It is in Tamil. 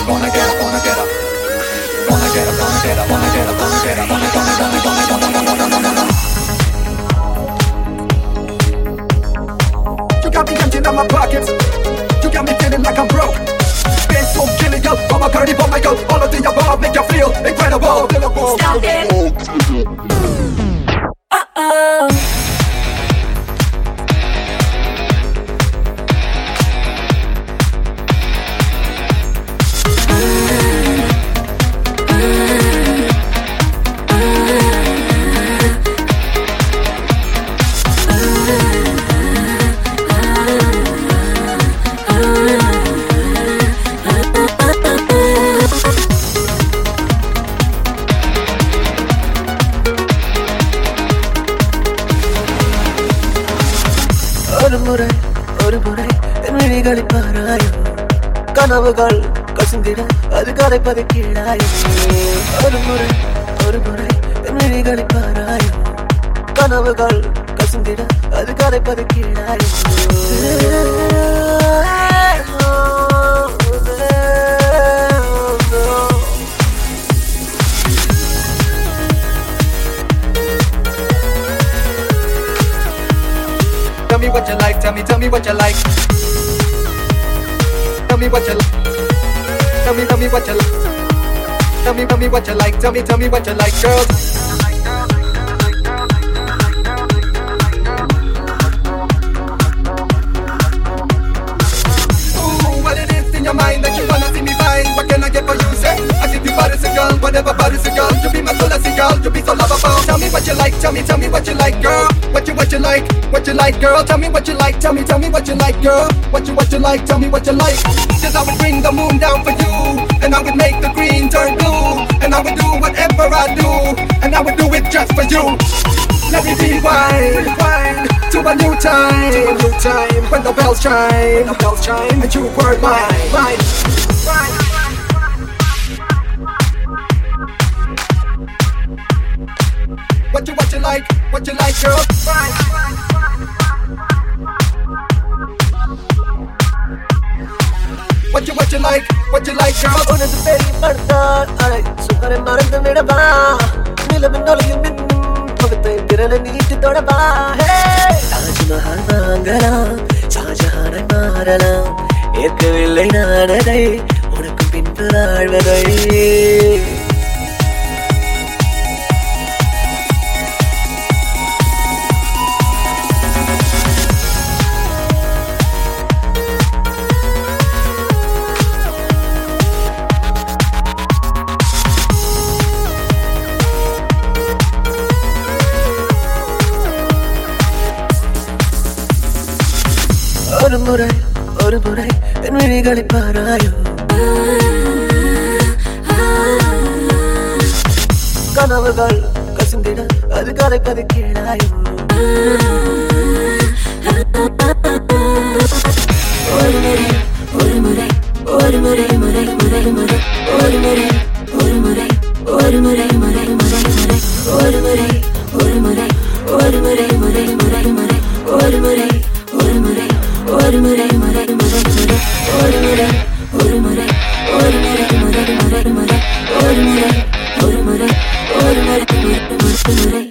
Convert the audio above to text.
wanna get up, wanna get up, wanna get up, wanna get up, wanna get up, wanna get up, wanna You got me emptying out my pockets. You got me feeling like I'm broke. Been so killing you, from a curly bomb, my girl. All of the above make you feel incredible. Stop it. ஒரு முறை என் விழிகளை பாராயோ கனவுகள் கசிந்திட அது கரைப்பது கீழாயோ ஒரு முறை என் விழிகளை பாராயோ கனவுகள் கசிந்திட அது கரைப்பது கீழாயோ Tell me what you like, tell me what you like. Tell me what you like. Tell me what you like. Tell me what you like. Tell me what you like, girls. Ooh, what it is in your mind that you wanna see me find? What can I get for you, say? I give you bodies a girl, whatever bodies a girl. You be my Tulasi girl, you be so lovable. Tell me what you like, tell me what you like, girl. What you like, girl? Tell me what you like, tell me what you like, girl. What you like, tell me what you like. Cause I would bring the moon down for you, and I would make the green turn blue, and I would do whatever I do, and I would do it just for you. Let me rewind to a new time, when the bells chime, and you were mine. What you like, girl? What you like, girl? உனது பெரிய படுத்தால் அலை சுகரை மறந்து விடவா நிலவின் ஒளியில் மின்னும் முகத்தை திறனை நீட்டு தொடவா தாஜ்மஹால் வாங்கலாம் ஷாஜஹானை மாறலாம் ஏற்கவில்லை நான் அதை உனக்கு பின்பு வாழ்வதை ஒரு முறை என் விழிகளை பாராயோ கனவுகள் கசிந்திட அது கரைப்பது கீழாயோ ஒரு முறை ஒரு முறை முறை முறை முறை ஒரு முறை ஒரு முறை ஒரு முறை முறை முறை முறை ஒரு முறை ஒரு முறை ஒரு முறை முறை முறை முறை ஒரு முறை ஒரு முறை ஒரு முறை முறை முறை முறை ஒரு முறை ஒரு முறை ஒரு முறை முறை முறை முறை ஒரு முறை ஒரு முறை ஒரு முறை முறை முறை